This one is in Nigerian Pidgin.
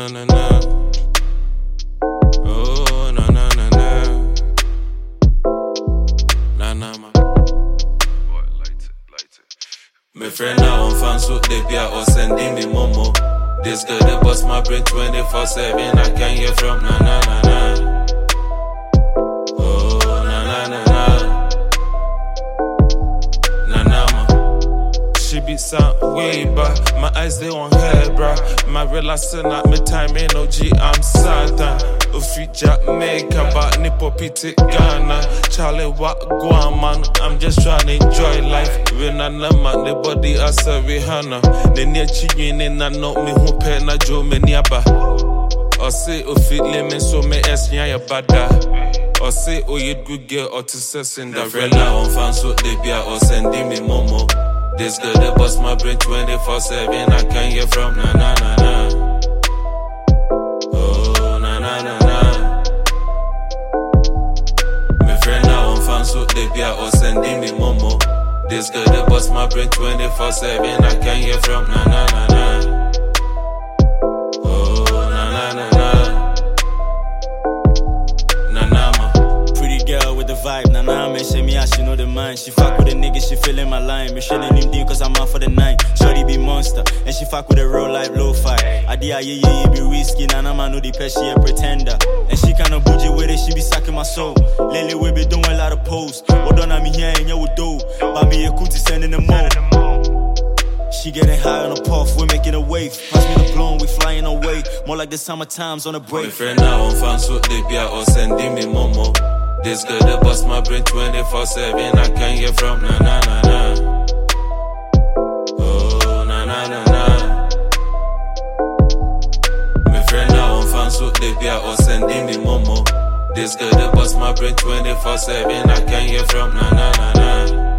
na na. Oh, na na na na. Na na ma. Boy, light it. My friend now on fans so they be out sending me momo. This girl they bust my brain 24/7. I can't hear from na na na na. Oh, na na na na. Na na ma. She be sound way back. My eyes they on her, bruh. My relaxing at me time ain't no G. I'm Satan. Ufi Jamaica, but Nippo Piti Ghana. Charlie what Guam man. I'm just trying to enjoy life. When I know man, the body as a Rihanna. The near chicken in and not me who pay na Joe Meniaba. Or say Ufi lemon so me esnya ya bada. Or say oh you good girl or to say Cinderella. On fans so they be or sending me momo. This girl they bust my brain 24/7. I can't hear from na na na na. Oh na na na na. My friend now on fans so they be or sending me momo. This girl they bust my brain 24/7. I can't hear from na na na na. Oh na na na na. Na na ma. Pretty girl with the vibe, nah man, say me she know the mind. She fuck with a nigga, she feeling my line. Me shilling him deep cause I'm out for the night. Shorty be monster, and she fuck with a real life lo-fi. I be risky, nah man know the pet, she a pretender. And she kinda bougie with it, she be sucking my soul. Lately we be doing a lot of posts. Hold on, I'm here and you do. But me a cootie sending the mo. She getting high on a puff, we're making a wave. Pass me the blown, we flying away. More like the summer times on a break. My friend now on fans so they be or sending me momo. This girl they bust my brain 24/7. I can't hear from na na na na. Oh na na na na. My friend now on fans so they be or sending me momo. This girl they bust my brain 24/7. I can't hear from na na na na.